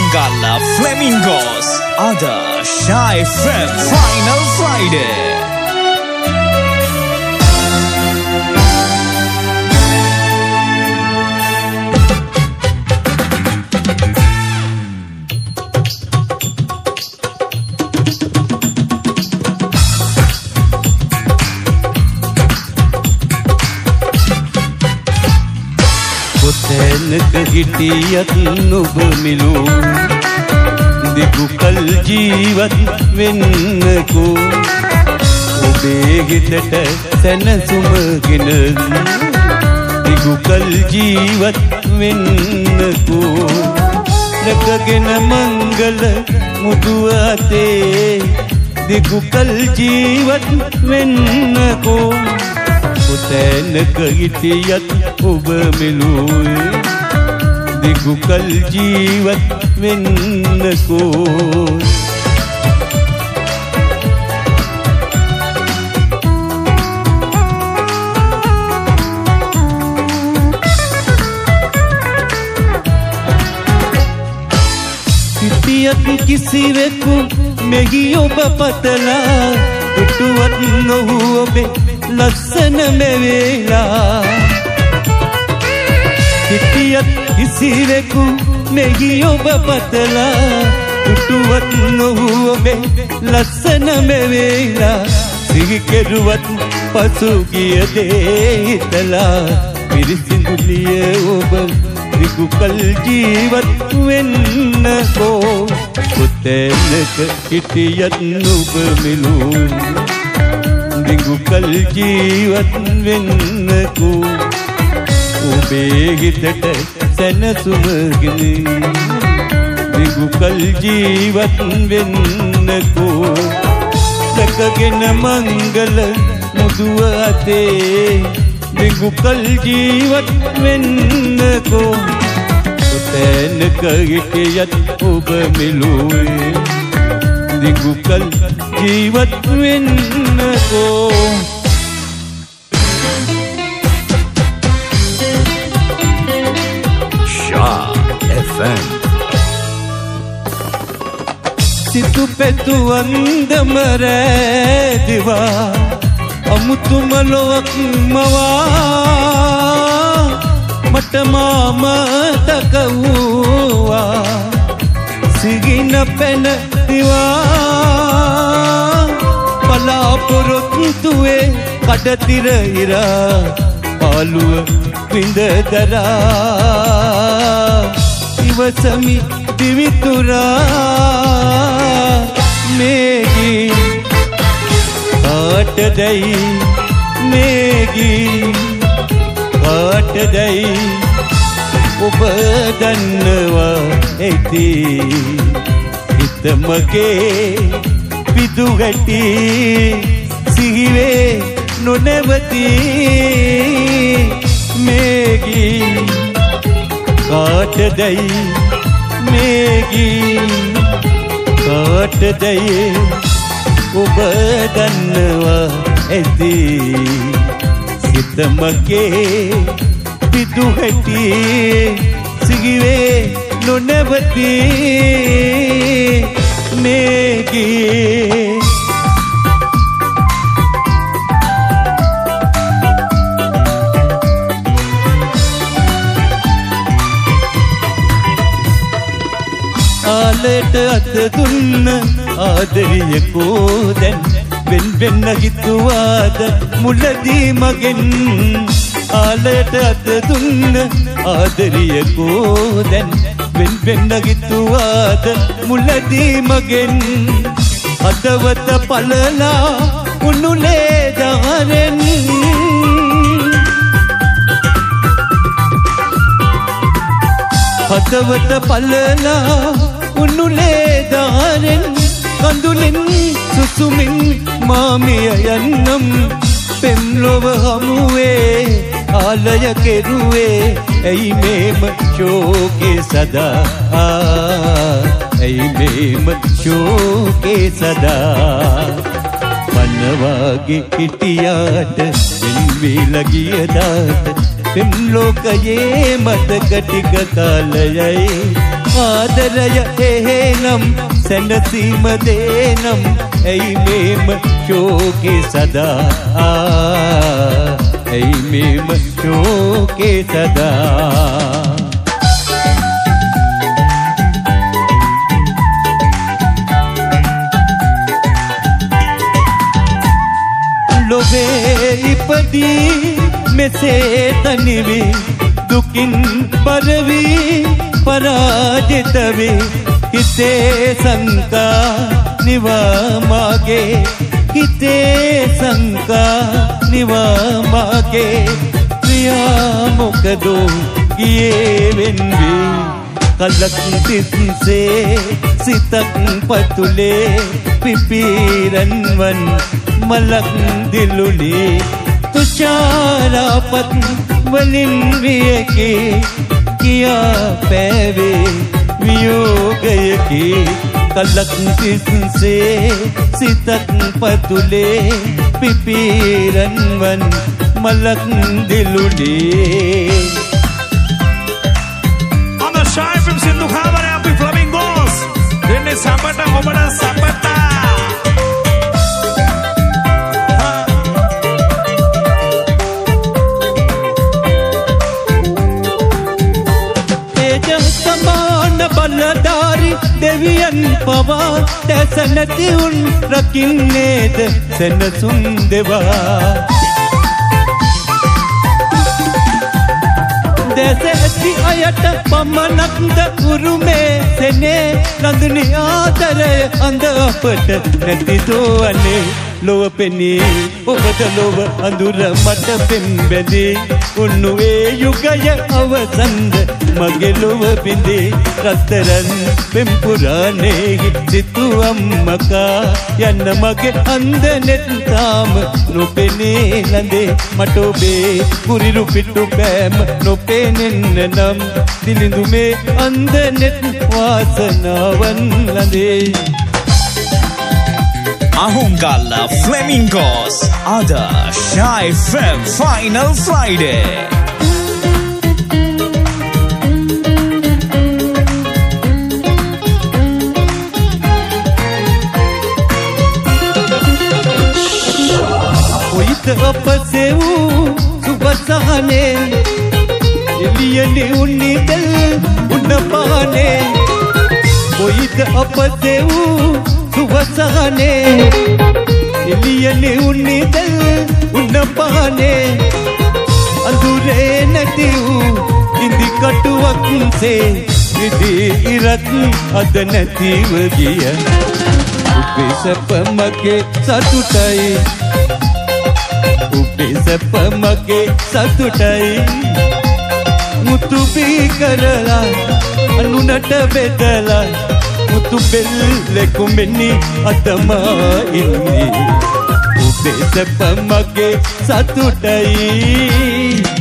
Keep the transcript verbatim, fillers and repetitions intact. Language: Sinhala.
Mangala Flamingos Ada Shy Fem Final Friday. තැනක හිටියත් නුඹ මිලූ දිගු කල් ජීවත් වෙන්නකෝ ඔබේ හිතට සැනසුමගෙන දිගු කල් ජීවත් වෙන්නකෝ රැකගෙන මංගල මුදුව අතේ දිගු කල් ජීවත් වෙන්නකෝ තැනක හිටියත් ඔබ මෙලොවේ දිගු කල් ජීවත් වෙන්නකෝ හිටියත් කිසිවෙකු මෙහි ඔබ පතලා දුටුවත් නොහු ඔබේ ලස්සන මෙවේලා හිටියත් කිසිවෙකු මෙහි ඔබ පතලා දුටුවත් නොහු ඔබේ ලස්සන මෙවේලා සිහි කෙරුවත් පසුගිය දේ හිතලා පිරිසිදුලිය ඔබ දිගු කල් ජීවත් වෙන්නකෝ පුතෙනක හිටියත් නුඹ මිලූ දිගු කල් ජීවත් වෙන්නකෝ ඔබේ හිතට සැනසුමගෙන දිගු කල් ජීවත් වෙන්නකෝ දැකගෙන මංගල මුදුව අතේ දිගු කල් ජීවත් වෙන්නකෝ තැනක හිටියත් ඔබ මෙලොවේ දිගු කල් ජීවත් වෙන්නකෝ Shah F M සිතු පෙතු වන්දම රැදිවා අමුතුම ලොවක් මවා මට මාමතක වූවා සිගින පැන දිවා පලාපොරොත්තුවේ කඩතිර ඉරා පාලුව විඳ දරා ඉවසමි දිවිතුරා මේගී කාටදැයි මේගී කාටදැයි ඔබ දන්නවා ඇති හිතමගේ පිදු ගැටි සිහිවේ නොනැවති මේගී කාටදැයි මේගී කාටදැයි ඔබ දන්නවා ඇති හිතමගේ පිදු ගැටි සිහිවේ නොනැවති මේගී ආලයට අත දුන්න ආදරියකෝ දැන් වෙන් වෙන්න හිතුවාද මුලදී මගෙන් ආලයට අත දුන්න ආදරියකෝ දැන් වෙන් වෙන්න හිතුවාද මුලදී මගෙන් හදවත පලලා උණුලේ දාරෙන් හදවත පලලා උණුලේ දාරෙන් කඳුලෙන් සුසුමින් මාමිය යන්නම් පෙම්ලොව හමුවේ ආලය කෙරුවේ ඇයි මේම ශෝකේ සදා ඇයි මේම ශෝකේ සදා පන්නවාගේ හිටියාට වෙන්වීලා ගියදාට පෙම්ලෝකයේ මතක ටික කාලයයි ආදරය එහෙනම් සැනසීම දේනම් ඇයි මේම ශෝකේ සදා ඇයි මේම ශෝකේ සදා ලොවේ ඉපදී මෙසේ තනිවි දුකින් පරවි පරාජිත වේ හිතේ සංකා නිවා මාගේ හිතේ සංකා නිවා මාගේ ප්‍රියා මොකදෝ ගියේ වෙන්වී කලක් තිස්සේ සිතක් පතුලේ පිපිරන්වන් මලක් දිලුනේ තුෂාරපත් වලින් වියකේ කියා පැවේ වියෝගයකි කලක් තිස්සේ සිතක් පතුලේ පිපිරන්වන් මලක් දිලුනේ On the Shy F M Sindhu Khavare api Flamingos denne sabata obada sabata බලධාරි දෙවියන් පවා දැසනැති උන් රකින්නේද සෙනසුන් දෙවා දැස ඇති අයට පමණක්ද උරුමේ සෙනේ නඳුනි ආදරය අඳ අපට නැතිදෝ අනේ ලොව පෙනී ඔබද ලොව අඳුර මට පෙම් බැඳී උන්නුවේ යුගය අවසන්ද මගේ ලොව බිඳේ රත්තරන් පෙම් පුරාණේ සිතුවම්මකා යන්න මගේ අන්ද නෙත් තාම නොපෙනේ ලඳේ මට ඔබේ කුරිරු පිටු බෑම නොපෙනෙන්න නම් දිලිඳු මේ අන්ද නෙත් වාසනාවන් ලඳේ Ahongalla Flamingos Ada Shy F M Final Friday. කොයිත අපසෙව් සුබසහනේ එළියනේ උන්නිදල් උඩපානේ කොයිත අපසෙව් සුබසහනේ එළියනේ උන්නිදල් උඩපානේ අඳුරේ නැති වූ ඉදි කටුවක්සේ විදි ඉරක් අද නැතිව ගිය උපේ සැප මගේ සතුටයි උපේ සැප මගේ සතුටයි මුතු බී කරලා අනුනට බෙදලා මුතු බෙල්ලෙකු මෙනි අතමා ඉන්නේ උපේ සැප මගේ සතුටයි